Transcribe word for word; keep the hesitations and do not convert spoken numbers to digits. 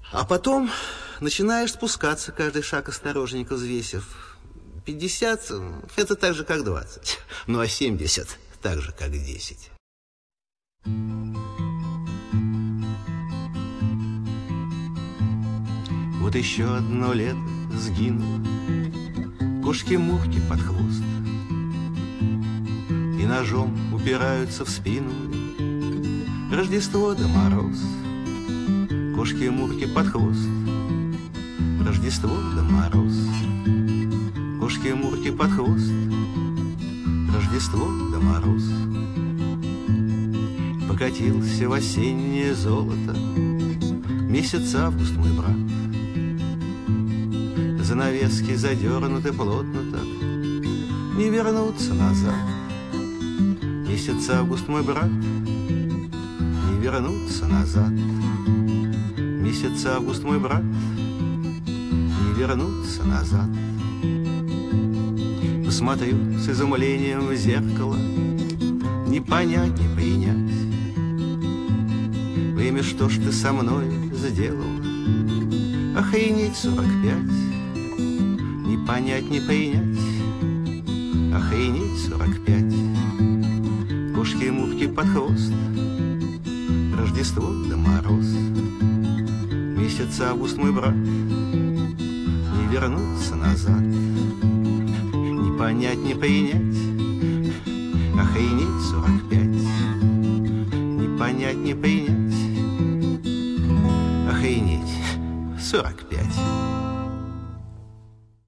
А потом начинаешь спускаться, каждый шаг осторожненько взвесив. Пятьдесят – это так же, как двадцать. Ну, а семьдесят – так же, как десять. Вот еще одно лето сгинуло, кошки-мурки под хвост, и ножом упираются в спину Рождество да Мороз. Кошки-мурки под хвост, Рождество да Мороз. Кошки-мурки под хвост, Рождество да Мороз. Покатился в осеннее золото месяц август, мой брат. Занавески задернуты плотно так, не вернуться назад. Месяц август, мой брат, не вернуться назад. Месяц август, мой брат, не вернуться назад. Посмотрю с изумлением в зеркало, не понять, не принять. Время, что ж ты со мной сделал? Охренеть сорок пять. Не понять, не принять. Охренеть сорок пять. Кошки-мурки под хвост, Рождество да Мороз. Месяц август, мой брат, не вернуться назад. Не понять, не принять. Охренеть сорок пять. Не понять, не принять.